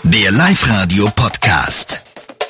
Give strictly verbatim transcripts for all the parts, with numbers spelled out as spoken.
der Live-Radio-Podcast.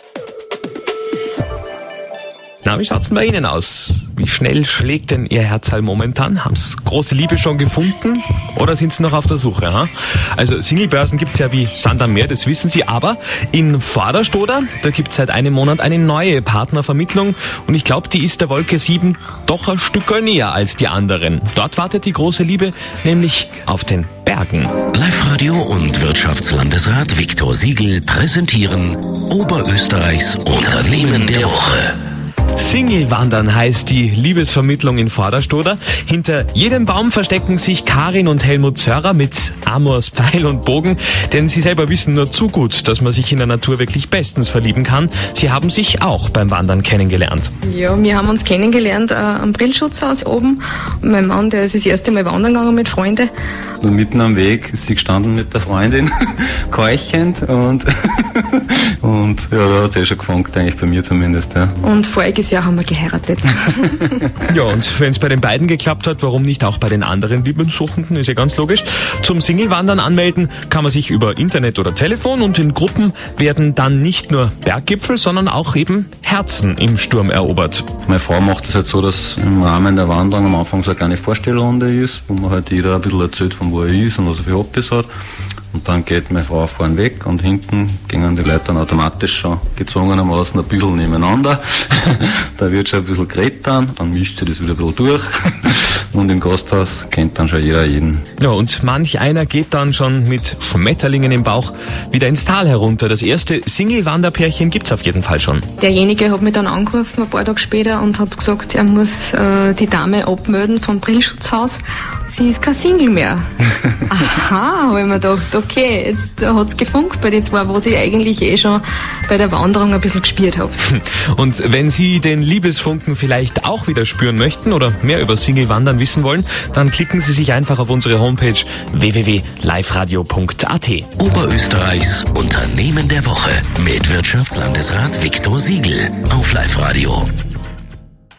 Na, wie schaut's denn bei Ihnen aus? Wie schnell schlägt denn Ihr Herzl momentan? Haben Sie große Liebe schon gefunden oder sind Sie noch auf der Suche? Ha? Also Singlebörsen gibt's ja wie Sand am Meer, das wissen Sie, aber in Vorderstoder, da gibt's seit einem Monat eine neue Partnervermittlung und ich glaube, die ist der Wolke sieben doch ein Stück näher als die anderen. Dort wartet die große Liebe nämlich auf den Bergen. Live-Radio und Wirtschaftslandesrat Viktor Siegel präsentieren Oberösterreichs Unternehmen der Woche. Single-Wandern heißt die Liebesvermittlung in Vorderstoder. Hinter jedem Baum verstecken sich Karin und Helmut Zörrer mit Amors Pfeil und Bogen, denn sie selber wissen nur zu gut, dass man sich in der Natur wirklich bestens verlieben kann. Sie haben sich auch beim Wandern kennengelernt. Ja, wir haben uns kennengelernt äh, am Brillschutzhaus oben. Mein Mann, der ist das erste Mal wandern gegangen mit Freunden. Und mitten am Weg ist sie gestanden mit der Freundin, keuchend und, und ja, da hat sie eh schon gefunkt, eigentlich bei mir zumindest. Ja. Und voriges Jahr haben wir geheiratet. Ja, und wenn es bei den beiden geklappt hat, warum nicht auch bei den anderen Liebessuchenden, ist ja ganz logisch. Zum Single-Wandern anmelden kann man sich über Internet oder Telefon und in Gruppen werden dann nicht nur Berggipfel, sondern auch eben Herzen im Sturm erobert. Meine Frau macht es halt so, dass im Rahmen der Wanderung am Anfang so eine kleine Vorstellrunde ist, wo man halt jeder ein bisschen erzählt, von wo er ist und was er für Hobbys hat. Und dann geht meine Frau vorne weg und hinten gingen die Leute dann automatisch schon gezwungenermaßen ein bisschen nebeneinander. Da wird schon ein bisschen geredet dann, dann mischt sich das wieder ein bisschen durch. Und im Gasthaus kennt dann schon jeder jeden. Ja, und manch einer geht dann schon mit Schmetterlingen im Bauch wieder ins Tal herunter. Das erste Single-Wanderpärchen gibt's auf jeden Fall schon. Derjenige hat mich dann angerufen, ein paar Tage später, und hat gesagt, er muss äh, die Dame abmelden vom Brillschutzhaus. Sie ist kein Single mehr. Aha, habe ich mir gedacht, okay, jetzt hat's gefunkt bei den zwei, was ich eigentlich eh schon bei der Wanderung ein bisschen gespürt habe. Und wenn Sie den Liebesfunken vielleicht auch wieder spüren möchten oder mehr über Single-Wandern wissen wollen, dann klicken Sie sich einfach auf unsere Homepage w w w punkt live radio punkt a t. Oberösterreichs Unternehmen der Woche mit Wirtschaftslandesrat Viktor Siegel auf Live-Radio.